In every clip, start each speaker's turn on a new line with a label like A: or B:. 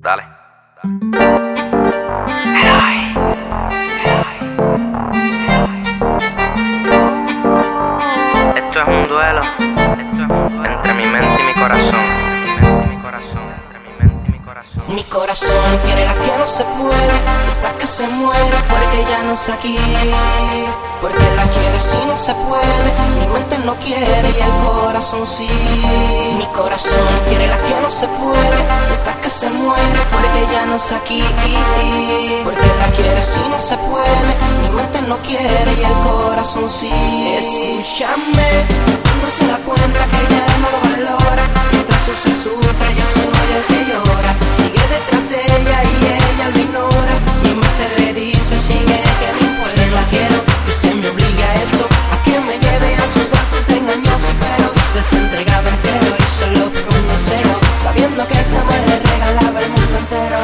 A: Dale. Esto es un duelo entre mi mente y mi corazón.
B: Mi corazón quiere la que no se puede, hasta que se muere porque ya no está aquí. Porque la quiere si no se puede, mi mente no quiere y el corazón sí. Mi corazón quiere la que no se puede, hasta que se muere porque ya no está aquí. Porque la quiere si no se puede, mi mente no quiere y el corazón sí. Escúchame, no se da cuenta que ya no lo valora. Mientras usted sufre, yo soy el que llora. Sigue detrás de ella y ella lo ignora. Mi mente le dice, sigue, que no importa. Usted la quiero, usted me obliga a eso, a que me lleve a sus brazos engañosos. Pero usted se entregaba entero y solo por un deseo, sabiendo que esa mujer le regalaba el mundo entero.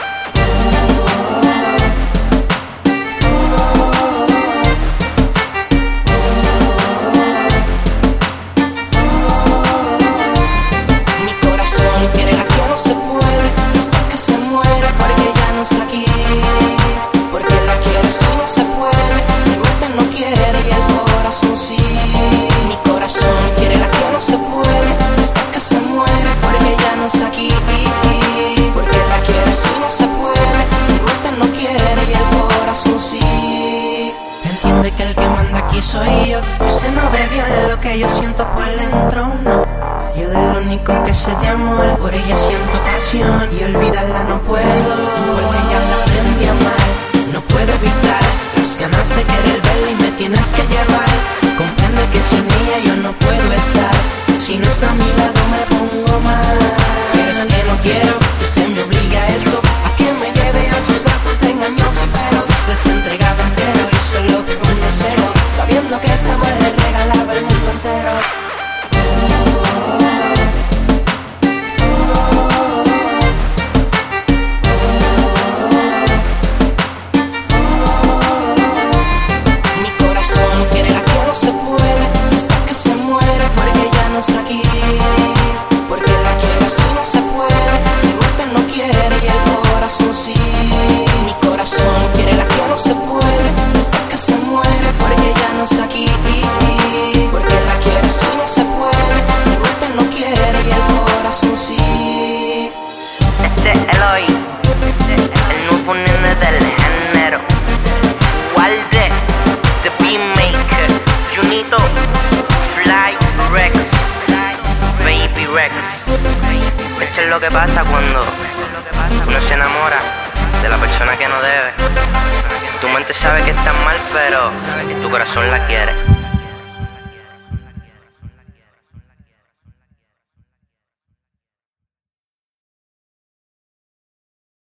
B: Mi corazón quiere la que no se puede, hasta que se muere porque ya no está aquí. Porque la quiere si no se puede, mi mente no quiere y el corazón sí. Mi corazón quiere la que no se puede, hasta que se muere porque ya no está aquí. Porque la quiere si no se puede, mi mente no quiere y el corazón sí. Entiende que el que manda aquí soy yo, y usted no ve bien lo que yo siento por dentro, no. Yo de lo único que sé de amor, por ella siento pasión y olvidarla no puedo, porque ya la aprendí a amar. No puedo evitar las ganas de querer verla y me tienes que llevar. Comprende que sin ella yo no puedo estar, si no está a mi lado me pongo mal. Pero es que no quiero, usted me obliga a eso, a que me lleve a sus brazos engañosos. Pero usted se entregaba entero y solo por un deseo, sabiendo que esa mujer le regalaba el mundo entero. Se puede, hasta que se muere porque ya no está aquí. Porque la quiere si no se puede, mi mente no quiere y el corazón sí. Mi corazón quiere la que no se puede, hasta que se muere porque ya no está aquí. Porque la quiere si no se puede, mi mente no quiere y el corazón sí.
A: Este es Eloy, el nuevo nene del género. Walde, the beatmaker. Junito, Fly Rex, Baby Rex. Esto es lo que pasa cuando uno se enamora de la persona que no debe. Tu mente sabe que está mal, pero tu corazón la quiere.